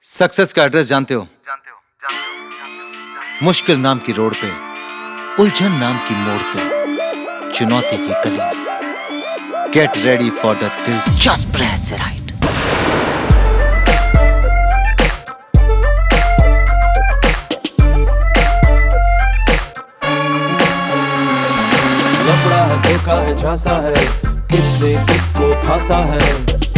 Success का address जानते हो? मुश्किल नाम की रोड पे, उलझन नाम की मोड़ से, चुनौती की गली में। गेट रेडी फॉर द दिलचस्प रहस्य राइड। लफड़ा है, धोखा है, झांसा है, किसने किसको फांसा है।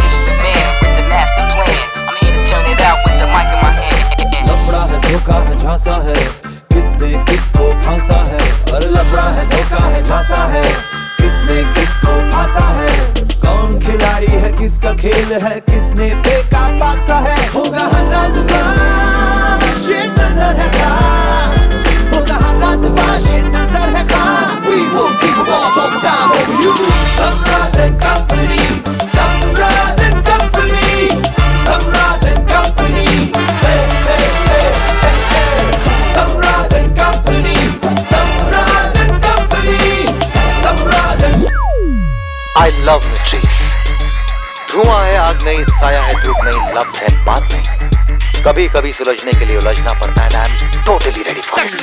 लफड़ा है, धोखा है, झांसा है, किसने किसको फांसा है। अरे लफड़ा है, धोखा है, झांसा है, किसने किसको फांसा है। कौन खिलाड़ी है, किसका खेल है, किसने फेंका पासा है। होगा हर राज फाश, ये नजर है खास। होगा हर राज फाश, ये नजर है खास। We will keep a watch all the time over you. Samrat and Company, Samrat and Company, Samrat and Company. Hey, hey, hey, hey, hey. Samrat and Company, Samrat and Company, Samrat and. I love mysteries. धुआं है, आग नहीं, साया है, धूप नहीं, लफ्ज है, बात नहीं। कभी कभी सुलझने के लिए उलझना पड़ता है। I am totally ready for it.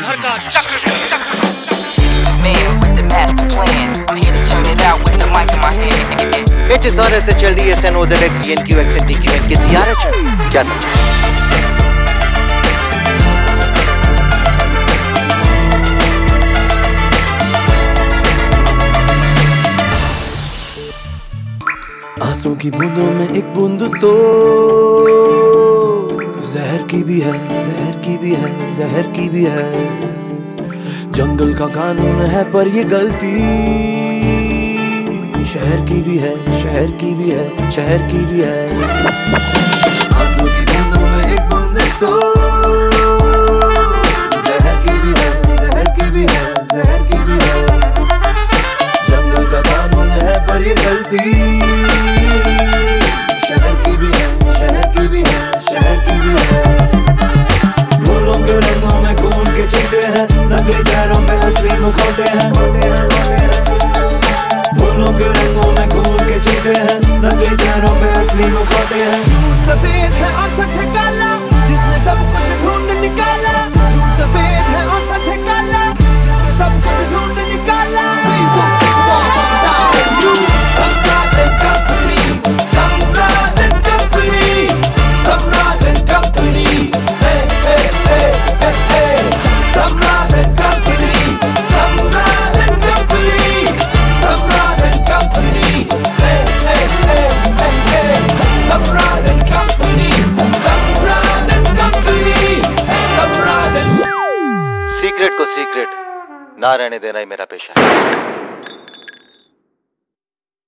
क्या समझे? आंसू की बूंदों में एक बूंद तो जहर की भी है, जहर की भी है, जहर की भी है। जंगल का कानून है पर ये गलती शहर की भी है, शहर की भी है, शहर की भी है। आंसू की बूंदों में एक बूंद तो जहर की भी है, जहर की भी है, जहर की भी है। जंगल का कानून है पर ये गलती शहर की भी है, शहर की भी है, शहर की भी है। फूलों के रंगों में खून के छींटे हैं, नकली चेहरों पे असली मुखौटे हैं। फूलों के रंगों में खून के छींटे हैं, नकली चेहरों पे असली मुखौटे हैं। झूठ सफेद है और सच है काला, जिसने सब कुछ ढूंढ निकाला। झूठ सफेद है और सच है काला, जिसने सब कुछ ढूंढ निकाला। We will keep a watch all the time over you. Samrat and Company, Samrat and Company, Samrat and Company. Hey, hey, hey, hey, hey. Samrat and Company, Samrat and Company, Samrat and Company. Hey, hey, hey, hey, hey. Samrat and Company, Samrat and Company, Samrat and. Secret को secret ना रहने देना ही मेरा पेशा है।